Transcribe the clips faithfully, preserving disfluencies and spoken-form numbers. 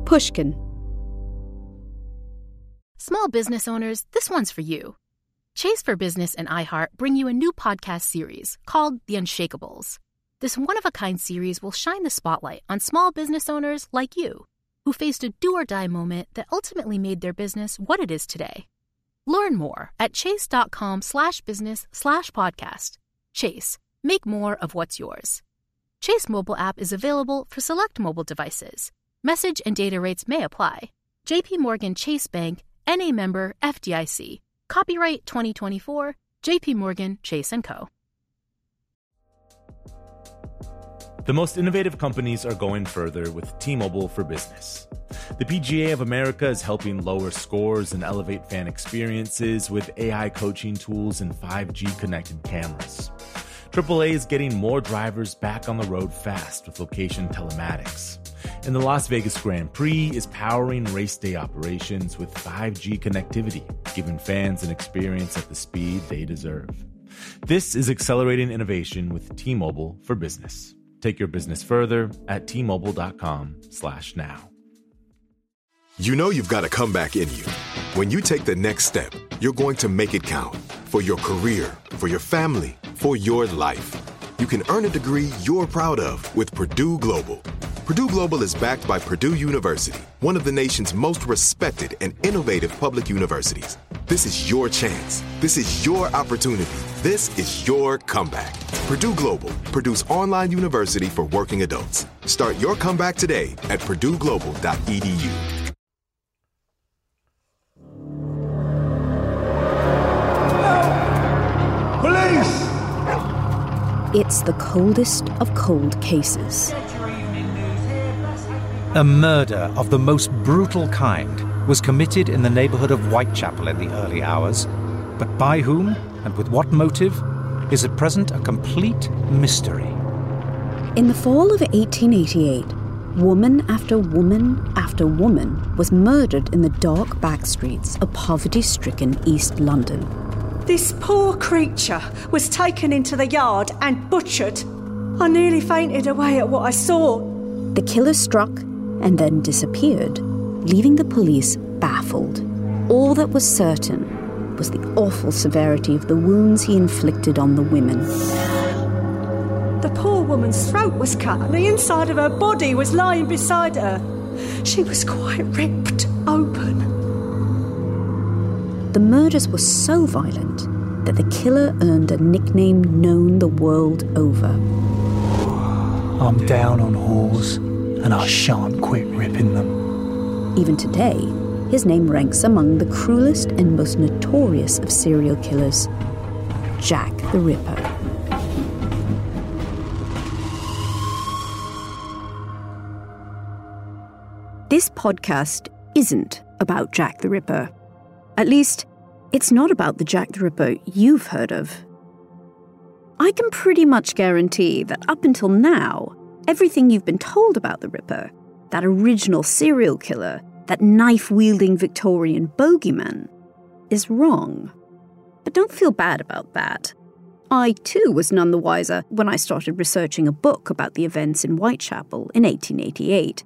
Pushkin. Small business owners, this one's for you. Chase for Business and iHeart bring you a new podcast series called The Unshakables. This one-of-a-kind series will shine the spotlight on small business owners like you, who faced a do-or-die moment that ultimately made their business what it is today. Learn more at chase.com slash business slash podcast. Chase, make more of what's yours. Chase mobile app is available for select mobile devices. Message and data rates may apply. J P Morgan Chase Bank, N A member F D I C. Copyright twenty twenty-four, J P Morgan Chase and Co. The most innovative companies are going further with T-Mobile for Business. The P G A of America is helping lower scores and elevate fan experiences with A I coaching tools and five G connected cameras. triple A is getting more drivers back on the road fast with location telematics. And the Las Vegas Grand Prix is powering race day operations with five G connectivity, giving fans an experience at the speed they deserve. This is accelerating innovation with T-Mobile for Business. Take your business further at T-Mobile.com slash now. You know you've got a comeback in you. When you take the next step, you're going to make it count. For your career, for your family, for your life. You can earn a degree you're proud of with Purdue Global. Purdue Global is backed by Purdue University, one of the nation's most respected and innovative public universities. This is your chance. This is your opportunity. This is your comeback. Purdue Global, Purdue's online university for working adults. Start your comeback today at purdue global dot e d u. Police! It's the coldest of cold cases. A murder of the most brutal kind was committed in the neighborhood of Whitechapel in the early hours, but by whom and with what motive is at present a complete mystery. In the fall of eighteen eighty-eight, woman after woman after woman was murdered in the dark back streets of poverty-stricken East London. This poor creature was taken into the yard and butchered. I nearly fainted away at what I saw. The killer struck and then disappeared, leaving the police baffled. All that was certain was the awful severity of the wounds he inflicted on the women. The poor woman's throat was cut and the inside of her body was lying beside her. She was quite ripped open. The murders were so violent that the killer earned a nickname known the world over. I'm down on whores, and I shan't quit ripping them. Even today, his name ranks among the cruelest and most notorious of serial killers, Jack the Ripper. This podcast isn't about Jack the Ripper. At least, it's not about the Jack the Ripper you've heard of. I can pretty much guarantee that up until now, everything you've been told about the Ripper, that original serial killer, that knife-wielding Victorian bogeyman, is wrong. But don't feel bad about that. I, too, was none the wiser when I started researching a book about the events in Whitechapel in eighteen eighty-eight.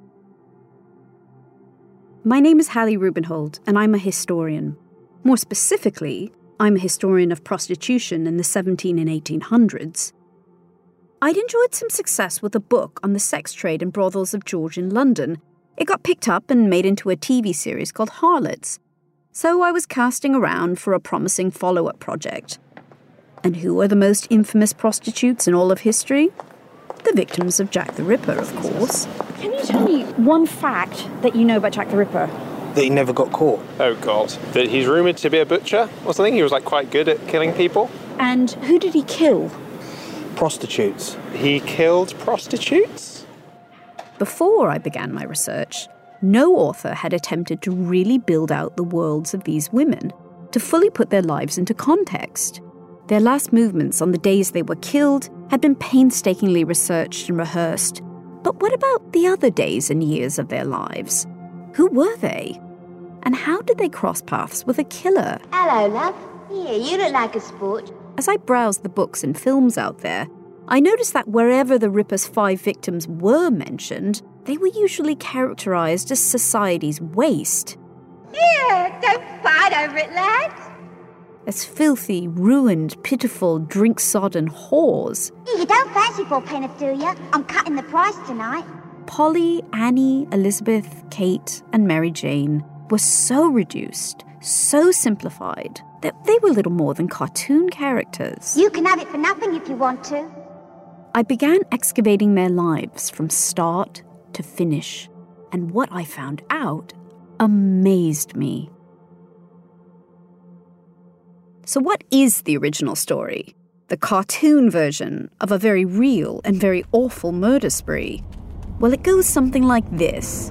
My name is Hallie Rubenhold, and I'm a historian. More specifically, I'm a historian of prostitution in the seventeen and eighteen hundreds. I'd enjoyed some success with a book on the sex trade and brothels of George in London. It got picked up and made into a T V series called Harlots. So I was casting around for a promising follow-up project. And who are the most infamous prostitutes in all of history? The victims of Jack the Ripper, of course. Can you tell me one fact that you know about Jack the Ripper? That he never got caught. Oh, God. That he's rumoured to be a butcher or something. He was, like, quite good at killing people. And who did he kill? Prostitutes. He killed prostitutes? Before I began my research, no author had attempted to really build out the worlds of these women, to fully put their lives into context. Their last movements on the days they were killed had been painstakingly researched and rehearsed. But what about the other days and years of their lives? Who were they? And how did they cross paths with a killer? Hello, love. Here, you look like a sport. As I browsed the books and films out there, I noticed that wherever the Ripper's five victims were mentioned, they were usually characterised as society's waste. Here, don't fight over it, lads. As filthy, ruined, pitiful, drink-sodden whores. You don't fancy fourpenneth, do you? I'm cutting the price tonight. Polly, Annie, Elizabeth, Kate, and Mary Jane were so reduced, so simplified, that they were little more than cartoon characters. You can have it for nothing if you want to. I began excavating their lives from start to finish, and what I found out amazed me. So what is the original story? The cartoon version of a very real and very awful murder spree? Well, it goes something like this.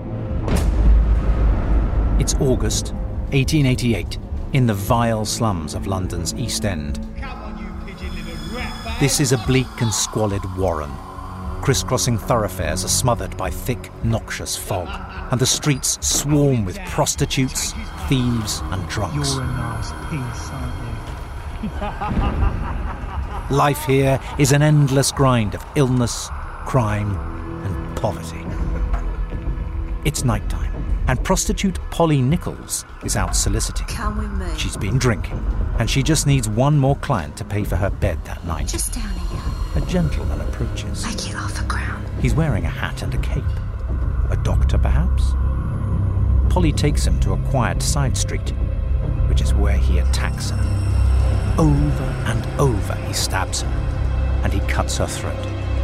It's August eighteen eighty-eight, in the vile slums of London's East End. This is a bleak and squalid warren. Crisscrossing thoroughfares are smothered by thick, noxious fog, and the streets swarm with prostitutes, thieves, and drunks. You're a nice piece, aren't you? Life here is an endless grind of illness, crime, and poverty. It's nighttime, and prostitute Polly Nichols is out soliciting. Come with me. She's been drinking, and she just needs one more client to pay for her bed that night. Just down here. A gentleman approaches. Make it off the ground. He's wearing a hat and a cape. A doctor, perhaps? Polly takes him to a quiet side street, which is where he attacks her. Over and over he stabs her, and he cuts her throat.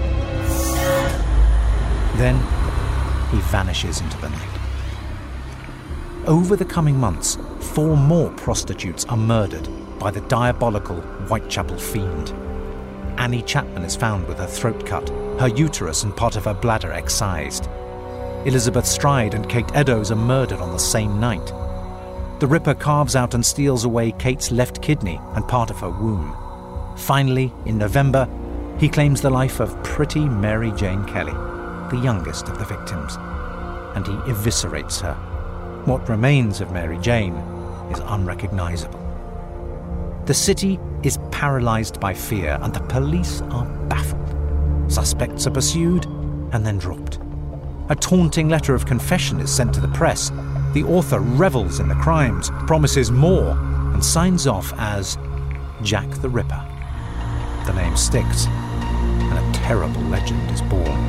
Then he vanishes into the night. Over the coming months, four more prostitutes are murdered by the diabolical Whitechapel fiend. Annie Chapman is found with her throat cut, her uterus and part of her bladder excised. Elizabeth Stride and Kate Eddowes are murdered on the same night. The Ripper carves out and steals away Kate's left kidney and part of her womb. Finally, in November, he claims the life of pretty Mary Jane Kelly, the youngest of the victims, and he eviscerates her. What remains of Mary Jane is unrecognisable. The city is paralysed by fear, and the police are baffled. Suspects are pursued and then dropped. A taunting letter of confession is sent to the press. The author revels in the crimes, promises more, and signs off as Jack the Ripper. The name sticks, and a terrible legend is born.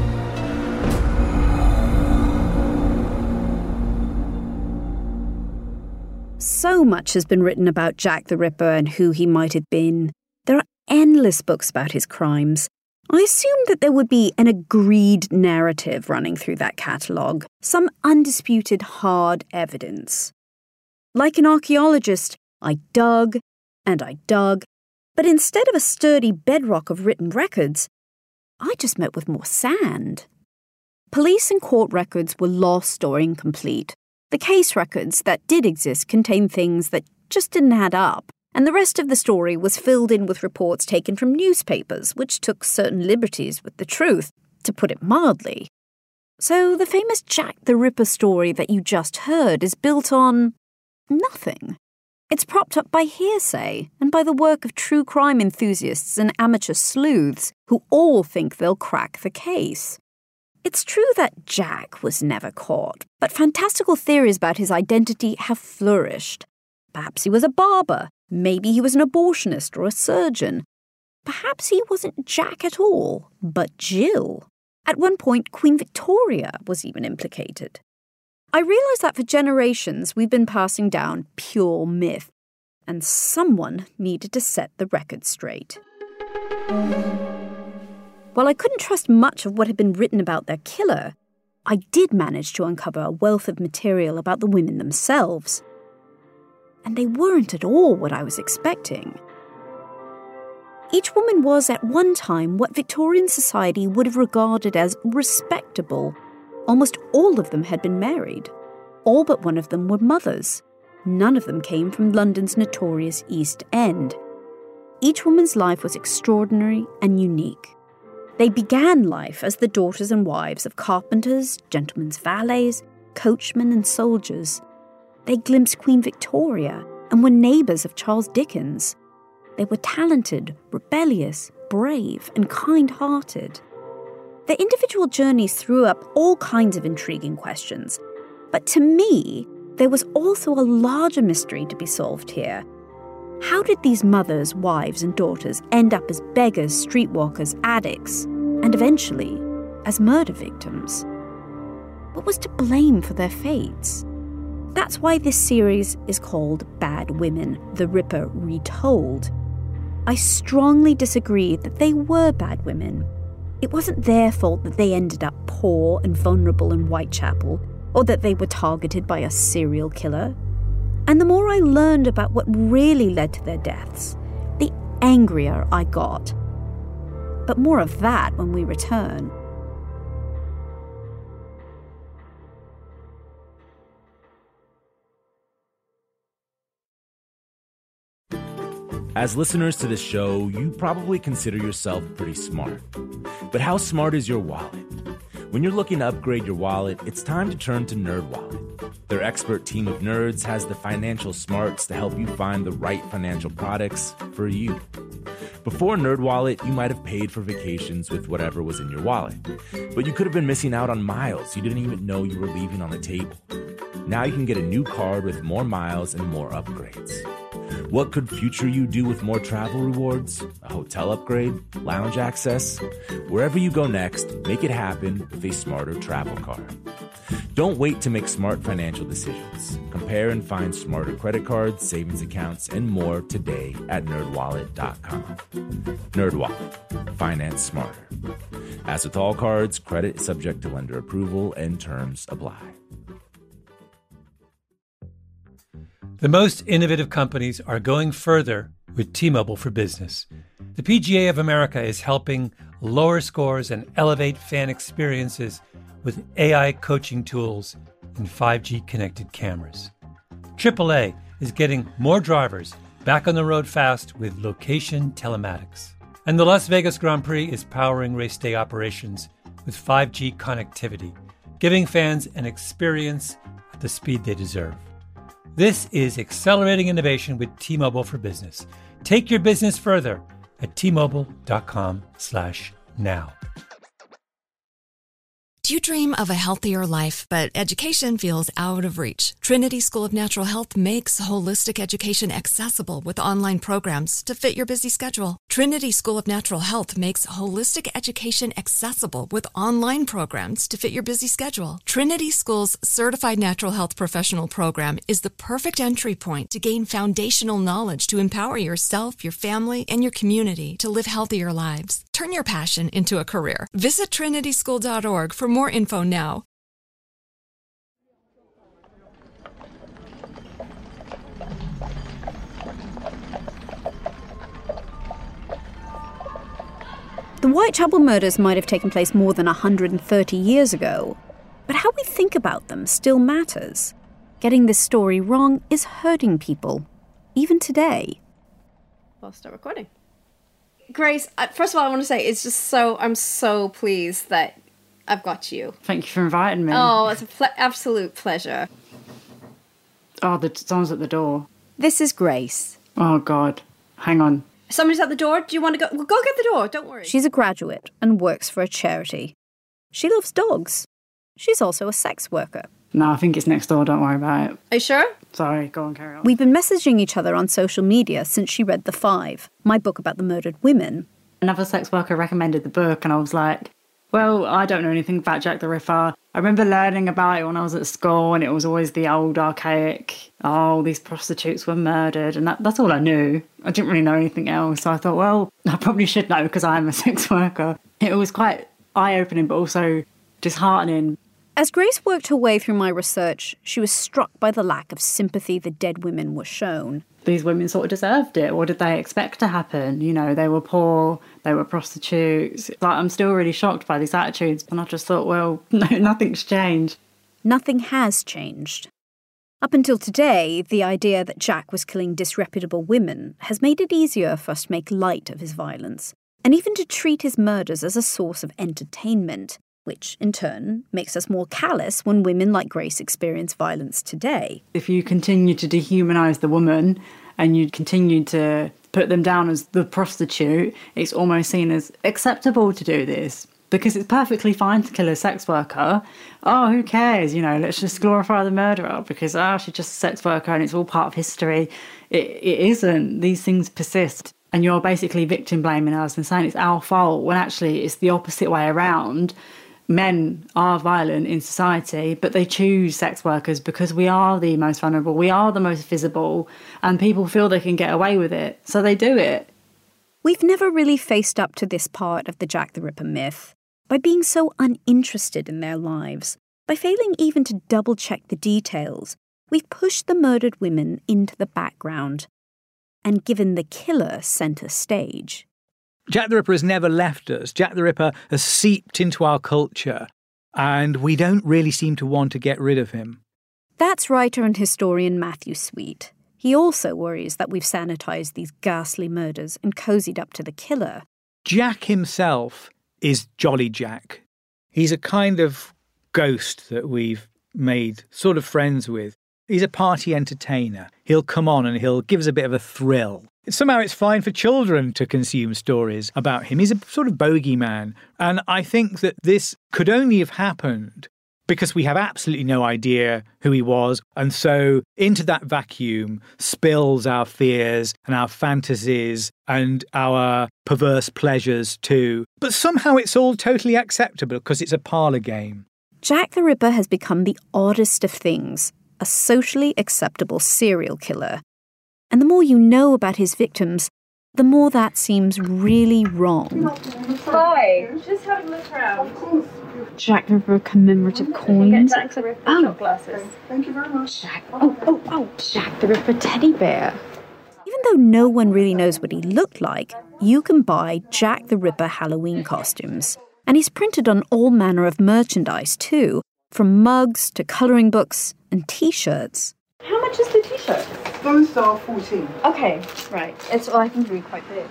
So much has been written about Jack the Ripper and who he might have been. There are endless books about his crimes. I assumed that there would be an agreed narrative running through that catalogue, some undisputed hard evidence. Like an archaeologist, I dug and I dug, but instead of a sturdy bedrock of written records, I just met with more sand. Police and court records were lost or incomplete. The case records that did exist contained things that just didn't add up, and the rest of the story was filled in with reports taken from newspapers, which took certain liberties with the truth, to put it mildly. So the famous Jack the Ripper story that you just heard is built on nothing. It's propped up by hearsay and by the work of true crime enthusiasts and amateur sleuths who all think they'll crack the case. It's true that Jack was never caught, but fantastical theories about his identity have flourished. Perhaps he was a barber. Maybe he was an abortionist or a surgeon. Perhaps he wasn't Jack at all, but Jill. At one point, Queen Victoria was even implicated. I realise that for generations we've been passing down pure myth, and someone needed to set the record straight. While I couldn't trust much of what had been written about their killer, I did manage to uncover a wealth of material about the women themselves. And they weren't at all what I was expecting. Each woman was at one time what Victorian society would have regarded as respectable. Almost all of them had been married. All but one of them were mothers. None of them came from London's notorious East End. Each woman's life was extraordinary and unique. They began life as the daughters and wives of carpenters, gentlemen's valets, coachmen and soldiers. They glimpsed Queen Victoria and were neighbours of Charles Dickens. They were talented, rebellious, brave, and kind-hearted. Their individual journeys threw up all kinds of intriguing questions. But to me, there was also a larger mystery to be solved here. How did these mothers, wives, and daughters end up as beggars, streetwalkers, addicts, and eventually as murder victims? What was to blame for their fates? That's why this series is called Bad Women, The Ripper Retold. I strongly disagree that they were bad women. It wasn't their fault that they ended up poor and vulnerable in Whitechapel, or that they were targeted by a serial killer. And the more I learned about what really led to their deaths, the angrier I got. But more of that when we return. As listeners to this show, you probably consider yourself pretty smart. But how smart is your wallet? When you're looking to upgrade your wallet, it's time to turn to NerdWallet. Their expert team of nerds has the financial smarts to help you find the right financial products for you. Before NerdWallet, you might have paid for vacations with whatever was in your wallet. But you could have been missing out on miles you didn't even know you were leaving on the table. Now you can get a new card with more miles and more upgrades. What could future you do with more travel rewards? A hotel upgrade? Lounge access? Wherever you go next, make it happen with a smarter travel card. Don't wait to make smart financial decisions. Compare and find smarter credit cards, savings accounts, and more today at nerd wallet dot com. NerdWallet. Finance smarter. As with all cards, credit is subject to lender approval and terms apply. The most innovative companies are going further with T-Mobile for Business. The P G A of America is helping lower scores and elevate fan experiences with A I coaching tools and five G connected cameras. triple A is getting more drivers back on the road fast with location telematics. And the Las Vegas Grand Prix is powering race day operations with five G connectivity, giving fans an experience at the speed they deserve. This is accelerating innovation with T-Mobile for Business. Take your business further at T Mobile dot com slash now. Do you dream of a healthier life, but education feels out of reach? Trinity School of Natural Health makes holistic education accessible with online programs to fit your busy schedule. Trinity School of Natural Health makes holistic education accessible with online programs to fit your busy schedule. Trinity School's Certified Natural Health Professional Program is the perfect entry point to gain foundational knowledge to empower yourself, your family, and your community to live healthier lives. Turn your passion into a career. Visit trinity school dot org for more info now. The Whitechapel murders might have taken place more than one hundred thirty years ago, but how we think about them still matters. Getting this story wrong is hurting people, even today. I'll start recording. Grace, first of all, I want to say it's just so, I'm so pleased that I've got you. Thank you for inviting me. Oh, it's an ple- absolute pleasure. Oh, the someone's at the door. This is Grace. Oh, God. Hang on. Somebody's at the door. Do you want to go? Well, go get the door. Don't worry. She's a graduate and works for a charity. She loves dogs. She's also a sex worker. No, I think it's next door. Don't worry about it. Are you sure? Sorry, go on, carry on. We've been messaging each other on social media since she read The Five, my book about the murdered women. Another sex worker recommended the book, and I was like, well, I don't know anything about Jack the Ripper. I remember learning about it when I was at school, and it was always the old archaic, oh, these prostitutes were murdered, and that, that's all I knew. I didn't really know anything else, so I thought, well, I probably should know because I am a sex worker. It was quite eye-opening, but also disheartening. As Grace worked her way through my research, she was struck by the lack of sympathy the dead women were shown. These women sort of deserved it. What did they expect to happen? You know, they were poor, they were prostitutes. Like, I'm still really shocked by these attitudes. And I just thought, well, no, nothing's changed. Nothing has changed. Up until today, the idea that Jack was killing disreputable women has made it easier for us to make light of his violence, and even to treat his murders as a source of entertainment, which, in turn, makes us more callous when women like Grace experience violence today. If you continue to dehumanise the woman and you continue to put them down as the prostitute, it's almost seen as acceptable to do this. Because it's perfectly fine to kill a sex worker. Oh, who cares? You know, let's just glorify the murderer because, oh, she's just a sex worker and it's all part of history. It, it isn't. These things persist. And you're basically victim blaming us and saying it's our fault when actually it's the opposite way around. Men are violent in society, but they choose sex workers because we are the most vulnerable, we are the most visible, and people feel they can get away with it, so they do it. We've never really faced up to this part of the Jack the Ripper myth. By being so uninterested in their lives, by failing even to double-check the details, we've pushed the murdered women into the background and given the killer centre stage. Jack the Ripper has never left us. Jack the Ripper has seeped into our culture, and we don't really seem to want to get rid of him. That's writer and historian Matthew Sweet. He also worries that we've sanitised these ghastly murders and cozied up to the killer. Jack himself is Jolly Jack. He's a kind of ghost that we've made sort of friends with. He's a party entertainer. He'll come on and he'll give us a bit of a thrill. Somehow it's fine for children to consume stories about him. He's a sort of bogeyman. And I think that this could only have happened because we have absolutely no idea who he was. And so into that vacuum spills our fears and our fantasies and our perverse pleasures too. But somehow it's all totally acceptable because it's a parlour game. Jack the Ripper has become the oddest of things, a socially acceptable serial killer. And the more you know about his victims, the more that seems really wrong. Hi, just having a look around. Jack the Ripper commemorative coins. Jack the Ripper oh. shot glasses. Thank you very much. Jack, oh, oh, oh, Jack the Ripper teddy bear. Even though no one really knows what he looked like, you can buy Jack the Ripper Halloween costumes. And he's printed on all manner of merchandise too, from mugs to colouring books and T-shirts. How much is the T-shirt? Those are fourteen. Okay, right. It's well, I think really quite big.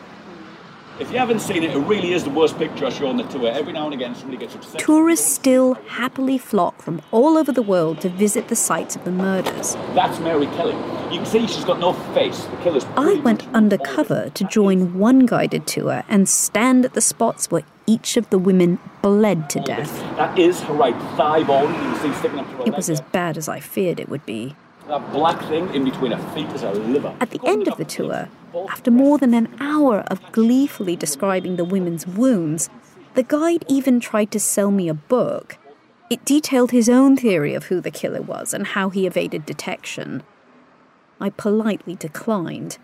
If you haven't seen it, it really is the worst picture I show on the tour. Every now and again, somebody gets upset. Tourists still happily flock from all over the world to visit the sites of the murders. That's Mary Kelly. You can see she's got no face. The killer's I went undercover to join one guided tour and stand at the spots where each of the women bled to death. That is her right thigh bone. You can see sticking up to her It was as bad as I feared it would be. That black thing in between her feet is her liver. At the end of the tour, after more than an hour of gleefully describing the women's wounds, the guide even tried to sell me a book. It detailed his own theory of who the killer was and how he evaded detection. I politely declined.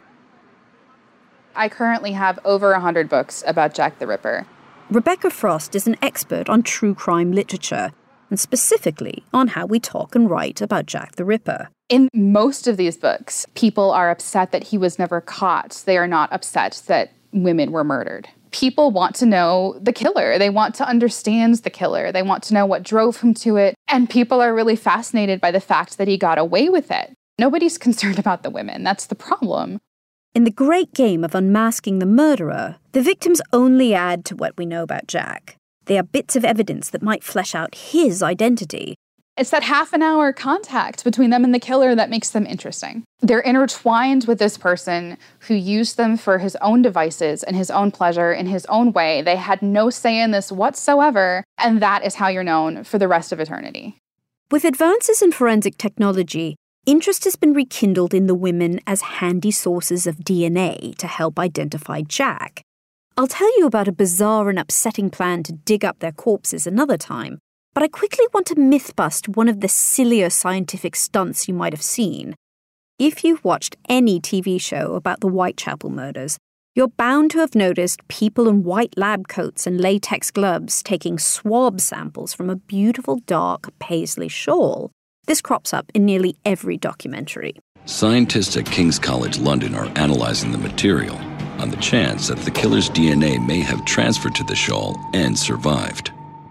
I currently have over one hundred books about Jack the Ripper. Rebecca Frost is an expert on true crime literature, and specifically on how we talk and write about Jack the Ripper. In most of these books, people are upset that he was never caught. They are not upset that women were murdered. People want to know the killer. They want to understand the killer. They want to know what drove him to it. And people are really fascinated by the fact that he got away with it. Nobody's concerned about the women. That's the problem. In the great game of unmasking the murderer, the victims only add to what we know about Jack. They are bits of evidence that might flesh out his identity. It's that half an hour contact between them and the killer that makes them interesting. They're intertwined with this person who used them for his own devices and his own pleasure in his own way. They had no say in this whatsoever, and that is how you're known for the rest of eternity. With advances in forensic technology, interest has been rekindled in the women as handy sources of D N A to help identify Jack. I'll tell you about a bizarre and upsetting plan to dig up their corpses another time, but I quickly want to myth-bust one of the sillier scientific stunts you might have seen. If you've watched any T V show about the Whitechapel murders, you're bound to have noticed people in white lab coats and latex gloves taking swab samples from a beautiful dark paisley shawl. This crops up in nearly every documentary. Scientists at King's College London are analyzing the material on the chance that the killer's D N A may have transferred to the shawl and survived.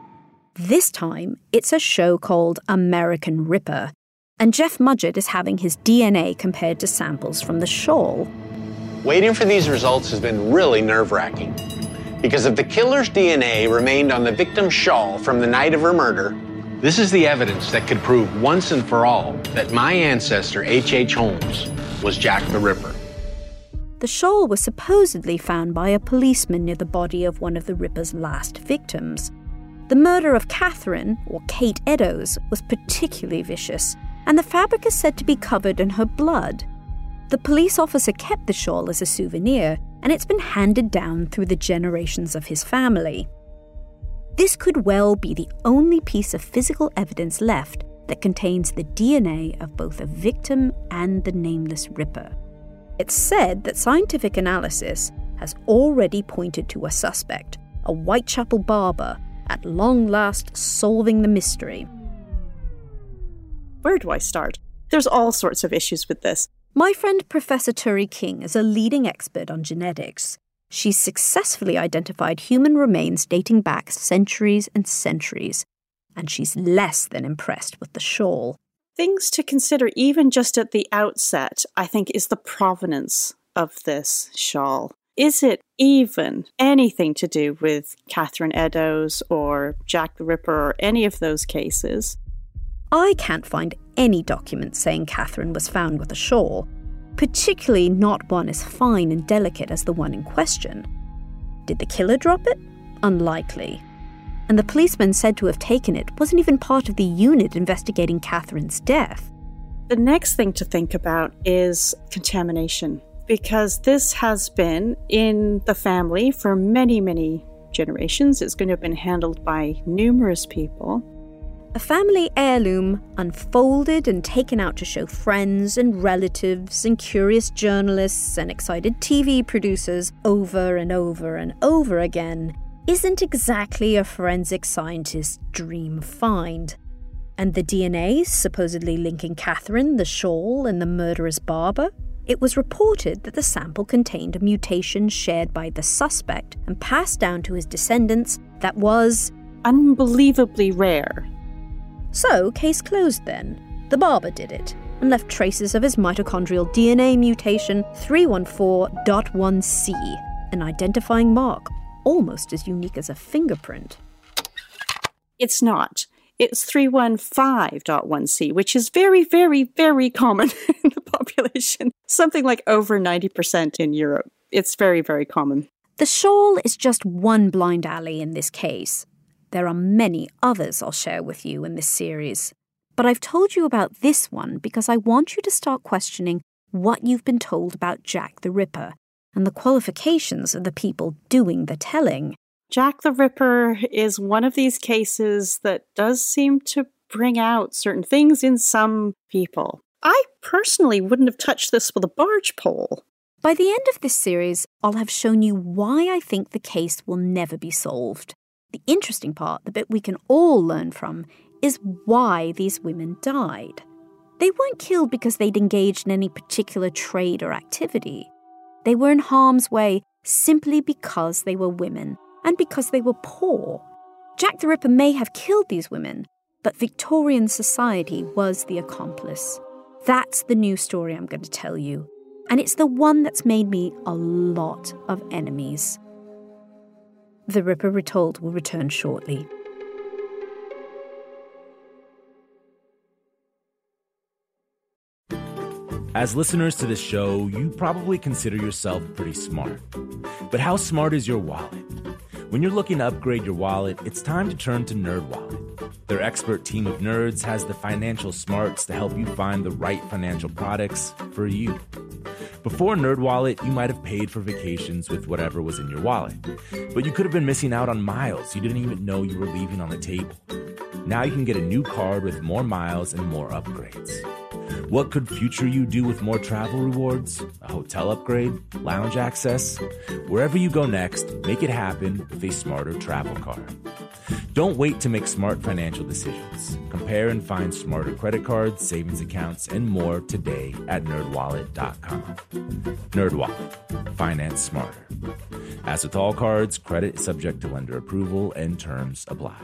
This time, it's a show called American Ripper, and Jeff Mudgett is having his D N A compared to samples from the shawl. Waiting for these results has been really nerve-wracking, because if the killer's D N A remained on the victim's shawl from the night of her murder, this is the evidence that could prove once and for all that my ancestor, H H. Holmes, was Jack the Ripper. The shawl was supposedly found by a policeman near the body of one of the Ripper's last victims. The murder of Catherine, or Kate Eddowes, was particularly vicious, and the fabric is said to be covered in her blood. The police officer kept the shawl as a souvenir, and it's been handed down through the generations of his family. This could well be the only piece of physical evidence left that contains the D N A of both a victim and the nameless Ripper. It's said that scientific analysis has already pointed to a suspect, a Whitechapel barber, at long last solving the mystery. Where do I start? There's all sorts of issues with this. My friend Professor Turi King is a leading expert on genetics. She's successfully identified human remains dating back centuries and centuries, and she's less than impressed with the shawl. Things to consider even just at the outset, I think, is the provenance of this shawl. Is it even anything to do with Catherine Eddowes or Jack the Ripper or any of those cases? I can't find any document saying Catherine was found with a shawl, particularly not one as fine and delicate as the one in question. Did the killer drop it? Unlikely. And the policeman said to have taken it wasn't even part of the unit investigating Catherine's death. The next thing to think about is contamination, because this has been in the family for many, many generations. It's going to have been handled by numerous people. A family heirloom unfolded and taken out to show friends and relatives and curious journalists and excited T V producers over and over and over again isn't exactly a forensic scientist's dream find. And the D N A supposedly linking Catherine, the shawl, and the murderous barber? It was reported that the sample contained a mutation shared by the suspect and passed down to his descendants that was unbelievably rare. So, case closed then. The barber did it, and left traces of his mitochondrial D N A mutation three one four dot one C, an identifying mark almost as unique as a fingerprint. It's not. It's three one five dot one C, which is very, very, very common in the population. Something like over ninety percent in Europe. It's very, very common. The shawl is just one blind alley in this case. There are many others I'll share with you in this series. But I've told you about this one because I want you to start questioning what you've been told about Jack the Ripper and the qualifications of the people doing the telling. Jack the Ripper is one of these cases that does seem to bring out certain things in some people. I personally wouldn't have touched this with a barge pole. By the end of this series, I'll have shown you why I think the case will never be solved. The interesting part, the bit we can all learn from, is why these women died. They weren't killed because they'd engaged in any particular trade or activity. They were in harm's way simply because they were women and because they were poor. Jack the Ripper may have killed these women, but Victorian society was the accomplice. That's the new story I'm going to tell you, and it's the one that's made me a lot of enemies. The Ripper Retold will return shortly. As listeners to this show, you probably consider yourself pretty smart. But how smart is your wallet? When you're looking to upgrade your wallet, it's time to turn to NerdWallet. Their expert team of nerds has the financial smarts to help you find the right financial products for you. Before NerdWallet, you might have paid for vacations with whatever was in your wallet. But you could have been missing out on miles you didn't even know you were leaving on the table. Now you can get a new card with more miles and more upgrades. What could future you do with more travel rewards? A hotel upgrade? Lounge access? Wherever you go next, make it happen with a smarter travel card. Don't wait to make smart financial decisions. Compare and find smarter credit cards, savings accounts, and more today at nerd wallet dot com. NerdWallet. Finance smarter. As with all cards, credit is subject to lender approval and terms apply.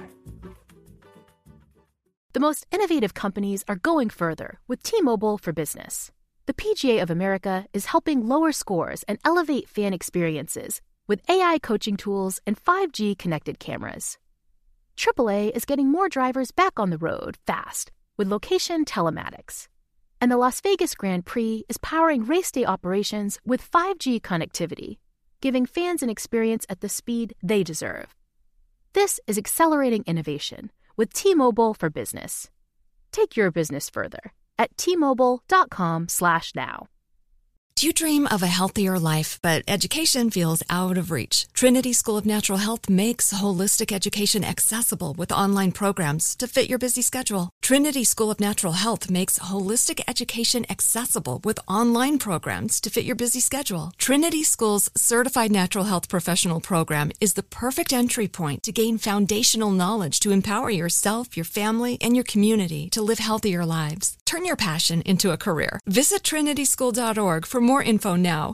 The most innovative companies are going further with T-Mobile for Business. The P G A of America is helping lower scores and elevate fan experiences with A I coaching tools and five G connected cameras. triple A is getting more drivers back on the road fast with location telematics. And the Las Vegas Grand Prix is powering race day operations with five G connectivity, giving fans an experience at the speed they deserve. This is accelerating innovation with T-Mobile for Business. Take your business further at T Mobile dot com slash now. Do you dream of a healthier life, but education feels out of reach? Trinity School of Natural Health makes holistic education accessible with online programs to fit your busy schedule. Trinity School of Natural Health makes holistic education accessible with online programs to fit your busy schedule. Trinity School's Certified Natural Health Professional Program is the perfect entry point to gain foundational knowledge to empower yourself, your family, and your community to live healthier lives. Turn your passion into a career. Visit trinity school dot org for more info now.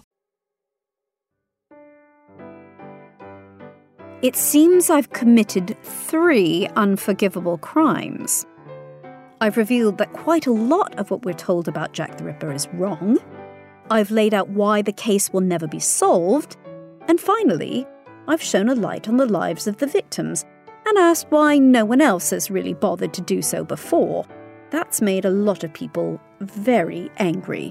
It seems I've committed three unforgivable crimes. I've revealed that quite a lot of what we're told about Jack the Ripper is wrong. I've laid out why the case will never be solved. And finally, I've shown a light on the lives of the victims and asked why no one else has really bothered to do so before. That's made a lot of people very angry.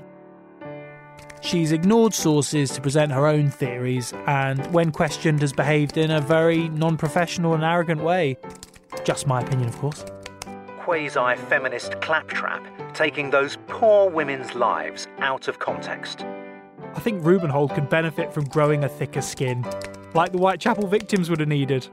She's ignored sources to present her own theories, and when questioned has behaved in a very non-professional and arrogant way. Just my opinion, of course. Quasi-feminist claptrap, taking those poor women's lives out of context. I think Rubenhold could benefit from growing a thicker skin, like the Whitechapel victims would have needed.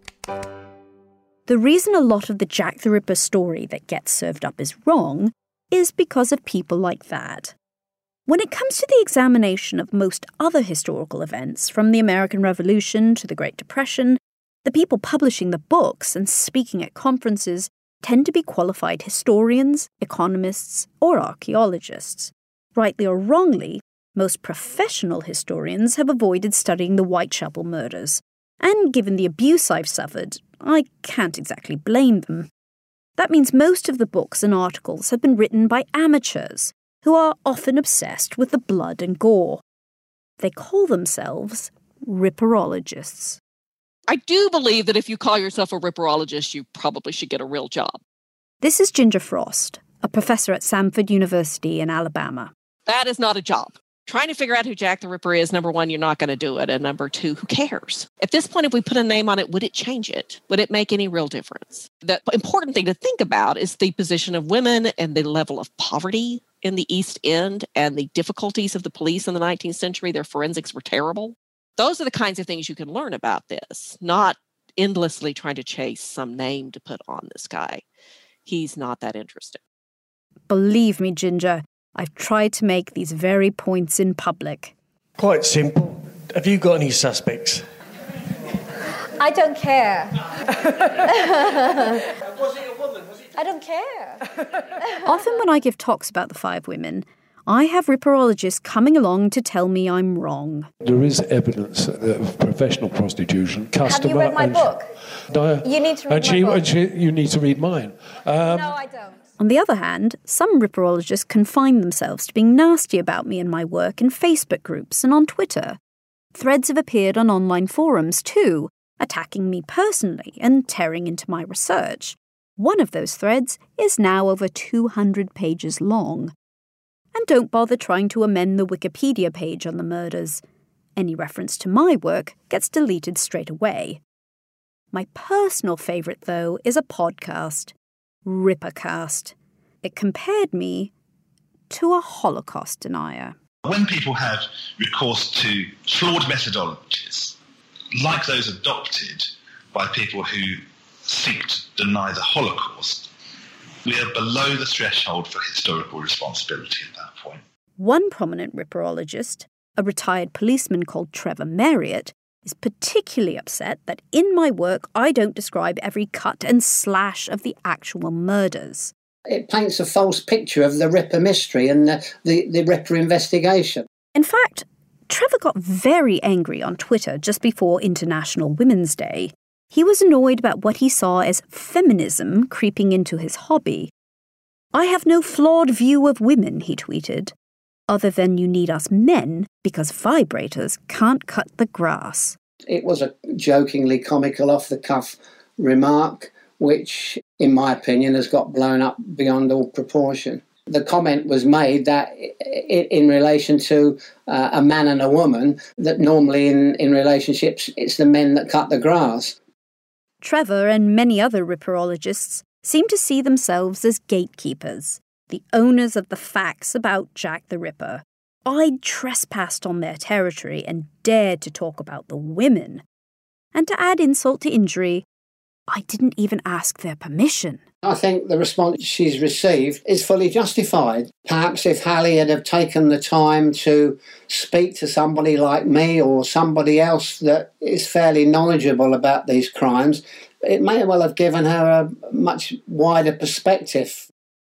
The reason a lot of the Jack the Ripper story that gets served up is wrong is because of people like that. When it comes to the examination of most other historical events, from the American Revolution to the Great Depression, the people publishing the books and speaking at conferences tend to be qualified historians, economists, or archaeologists. Rightly or wrongly, most professional historians have avoided studying the Whitechapel murders, and given the abuse I've suffered, I can't exactly blame them. That means most of the books and articles have been written by amateurs, who are often obsessed with the blood and gore. They call themselves ripperologists. I do believe that if you call yourself a ripperologist, you probably should get a real job. This is Ginger Frost, a professor at Samford University in Alabama. That is not a job. Trying to figure out who Jack the Ripper is, number one, you're not going to do it. And number two, who cares? At this point, if we put a name on it, would it change it? Would it make any real difference? The important thing to think about is the position of women and the level of poverty in the East End and the difficulties of the police in the nineteenth century. Their forensics were terrible. Those are the kinds of things you can learn about this, not endlessly trying to chase some name to put on this guy. He's not that interesting. Believe me, Ginger, I've tried to make these very points in public. Quite simple. Have you got any suspects? I don't care. Was it a woman? Was it? I don't care. Often when I give talks about the five women, I have ripperologists coming along to tell me I'm wrong. There is evidence of professional prostitution. Customer Have you read my and, book? Uh, you need to read and my she, book. And she, you need to read mine. Um, no, I don't. On the other hand, some ripperologists confine themselves to being nasty about me and my work in Facebook groups and on Twitter. Threads have appeared on online forums too, attacking me personally and tearing into my research. One of those threads is now over two hundred pages long. And don't bother trying to amend the Wikipedia page on the murders. Any reference to my work gets deleted straight away. My personal favourite, though, is a podcast, Rippercast. It compared me to a Holocaust denier. When people have recourse to flawed methodologies, like those adopted by people who seek to deny the Holocaust, we are below the threshold for historical responsibility at that point. One prominent ripperologist, a retired policeman called Trevor Marriott, is particularly upset that in my work I don't describe every cut and slash of the actual murders. It paints a false picture of the Ripper mystery and the, the, the Ripper investigation. In fact, Trevor got very angry on Twitter just before International Women's Day. He was annoyed about what he saw as feminism creeping into his hobby. "I have no flawed view of women," he tweeted, "other than you need us men because vibrators can't cut the grass." It was a jokingly comical off-the-cuff remark, which, in my opinion, has got blown up beyond all proportion. The comment was made that in relation to uh, a man and a woman, that normally in, in relationships, it's the men that cut the grass. Trevor and many other ripperologists seem to see themselves as gatekeepers, the owners of the facts about Jack the Ripper. I'd trespassed on their territory and dared to talk about the women. And to add insult to injury, I didn't even ask their permission. I think the response she's received is fully justified. Perhaps if Hallie had have taken the time to speak to somebody like me or somebody else that is fairly knowledgeable about these crimes, it may well have given her a much wider perspective.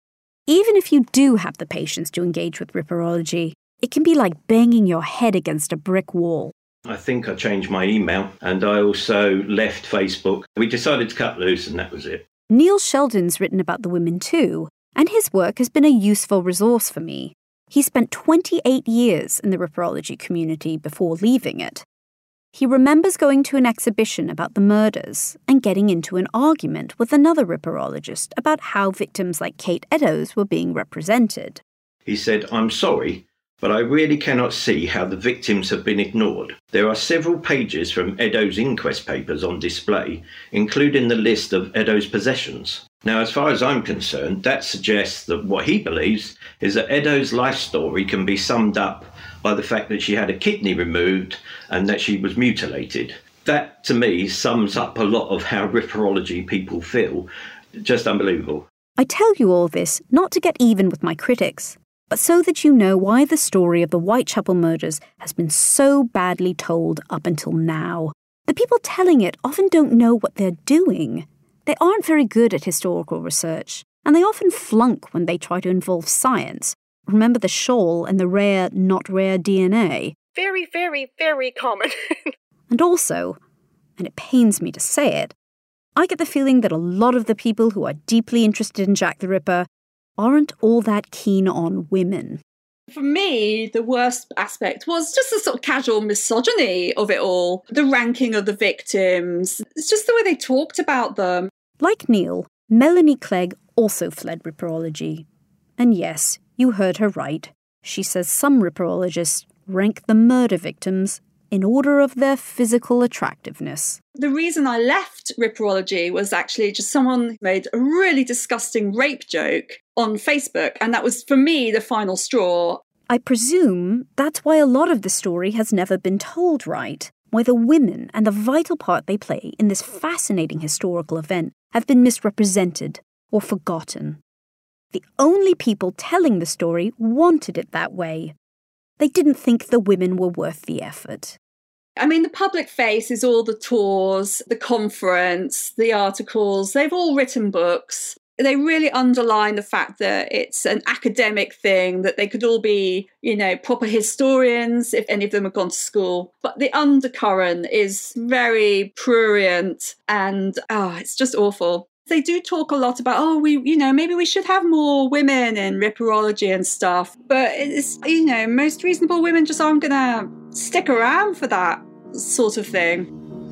Even if you do have the patience to engage with ripperology, it can be like banging your head against a brick wall. I think I changed my email and I also left Facebook. We decided to cut loose and that was it. Neil Sheldon's written about the women too, and his work has been a useful resource for me. He spent twenty-eight years in the ripperology community before leaving it. He remembers going to an exhibition about the murders and getting into an argument with another ripperologist about how victims like Kate Eddowes were being represented. He said, "I'm sorry, but I really cannot see how the victims have been ignored. There are several pages from Eddowes' inquest papers on display, including the list of Eddowes' possessions. Now, as far as I'm concerned, that suggests that what he believes is that Eddowes' life story can be summed up by the fact that she had a kidney removed and that she was mutilated. That, to me, sums up a lot of how ripperology people feel. Just unbelievable." I tell you all this not to get even with my critics, but so that you know why the story of the Whitechapel murders has been so badly told up until now. The people telling it often don't know what they're doing. They aren't very good at historical research, and they often flunk when they try to involve science. Remember the shawl and the rare, not rare D N A? Very, very, very common. And also, and it pains me to say it, I get the feeling that a lot of the people who are deeply interested in Jack the Ripper aren't all that keen on women. For me, the worst aspect was just the sort of casual misogyny of it all. The ranking of the victims. It's just the way they talked about them. Like Neil, Melanie Clegg also fled ripperology. And yes, you heard her right. She says some ripperologists rank the murder victims in order of their physical attractiveness. The reason I left ripperology was actually just someone made a really disgusting rape joke on Facebook, and that was, for me, the final straw. I presume that's why a lot of the story has never been told right, why the women and the vital part they play in this fascinating historical event have been misrepresented or forgotten. The only people telling the story wanted it that way. They didn't think the women were worth the effort. I mean, the public face is all the tours, the conference, the articles. They've all written books. They really underline the fact that it's an academic thing, that they could all be, you know, proper historians if any of them had gone to school. But the undercurrent is very prurient and, oh, it's just awful. They do talk a lot about, oh, we, you know, maybe we should have more women in ripperology and stuff. But it's, you know, most reasonable women just aren't going to stick around for that sort of thing.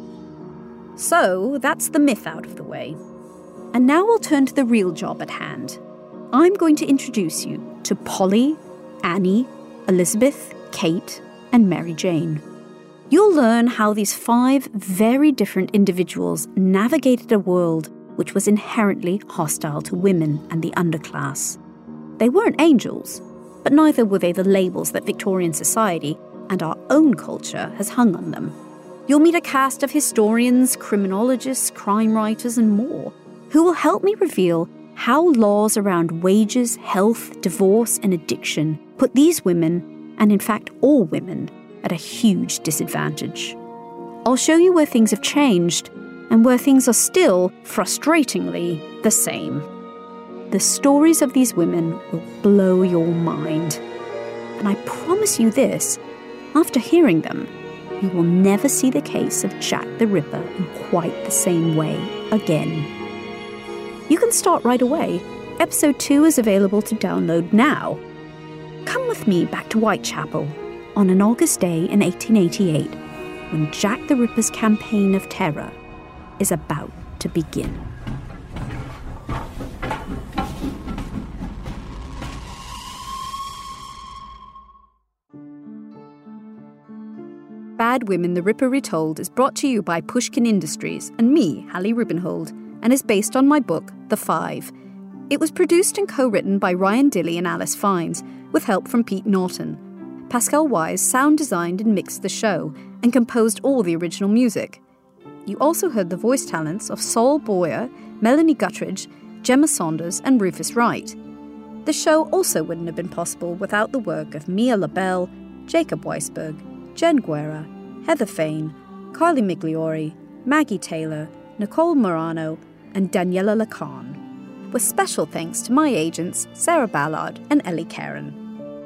So that's the myth out of the way. And now we'll turn to the real job at hand. I'm going to introduce you to Polly, Annie, Elizabeth, Kate, and Mary Jane. You'll learn how these five very different individuals navigated a world which was inherently hostile to women and the underclass. They weren't angels, but neither were they the labels that Victorian society and our own culture has hung on them. You'll meet a cast of historians, criminologists, crime writers, and more, who will help me reveal how laws around wages, health, divorce, and addiction put these women, and in fact all women, at a huge disadvantage. I'll show you where things have changed, and where things are still, frustratingly, the same. The stories of these women will blow your mind. And I promise you this, after hearing them, you will never see the case of Jack the Ripper in quite the same way again. You can start right away. Episode two is available to download now. Come with me back to Whitechapel on an August day in eighteen eighty-eight, when Jack the Ripper's campaign of terror is about to begin. Bad Women, The Ripper Retold is brought to you by Pushkin Industries and me, Hallie Rubenhold, and is based on my book, The Five. It was produced and co-written by Ryan Dilley and Alice Fiennes, with help from Pete Norton. Pascal Wise sound designed and mixed the show, and composed all the original music. You also heard the voice talents of Saul Boyer, Melanie Guttridge, Gemma Saunders, and Rufus Wright. The show also wouldn't have been possible without the work of Mia LaBelle, Jacob Weisberg, Jen Guerra, Heather Fain, Carly Migliori, Maggie Taylor, Nicole Morano, and Daniela Lacan, with special thanks to my agents Sarah Ballard and Ellie Caron.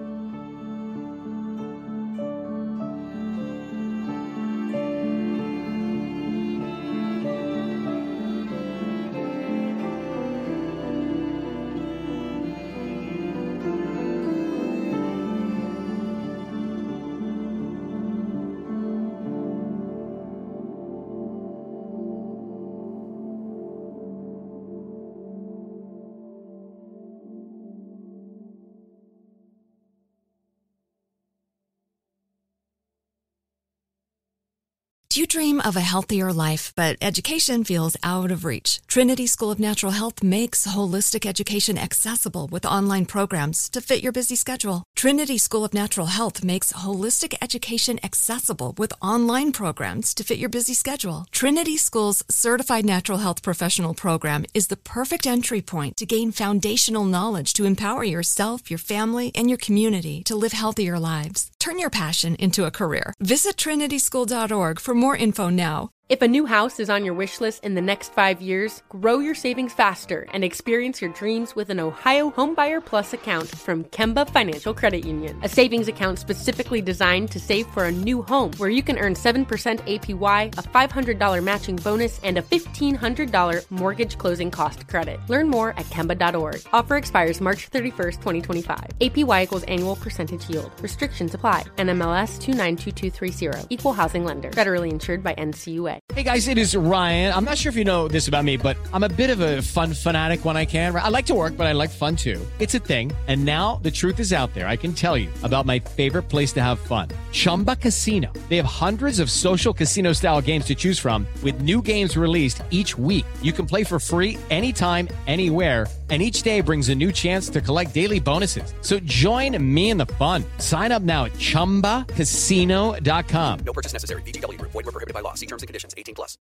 Do you dream of a healthier life, but education feels out of reach? Trinity School of Natural Health makes holistic education accessible with online programs to fit your busy schedule. Trinity School of Natural Health makes holistic education accessible with online programs to fit your busy schedule. Trinity School's Certified Natural Health Professional Program is the perfect entry point to gain foundational knowledge to empower yourself, your family, and your community to live healthier lives. Turn your passion into a career. Visit trinity school dot org for more info now. If a new house is on your wish list in the next five years, grow your savings faster and experience your dreams with an Ohio Homebuyer Plus account from Kemba Financial Credit Union. A savings account specifically designed to save for a new home where you can earn seven percent A P Y, a five hundred dollars matching bonus, and a fifteen hundred dollars mortgage closing cost credit. Learn more at kemba dot org. Offer expires March thirty-first, twenty twenty-five. A P Y equals annual percentage yield. Restrictions apply. N M L S two nine two two three zero. Equal housing lender. Federally insured by N C U A. Hey guys, it is Ryan. I'm not sure if you know this about me, but I'm a bit of a fun fanatic when I can. I like to work, but I like fun too. It's a thing. And now the truth is out there. I can tell you about my favorite place to have fun. Chumba Casino. They have hundreds of social casino style games to choose from with new games released each week. You can play for free anytime, anywhere. And each day brings a new chance to collect daily bonuses. So join me in the fun. Sign up now at chumba casino dot com. No purchase necessary. V G W Group. Void where prohibited by law. See terms and conditions. eighteen plus.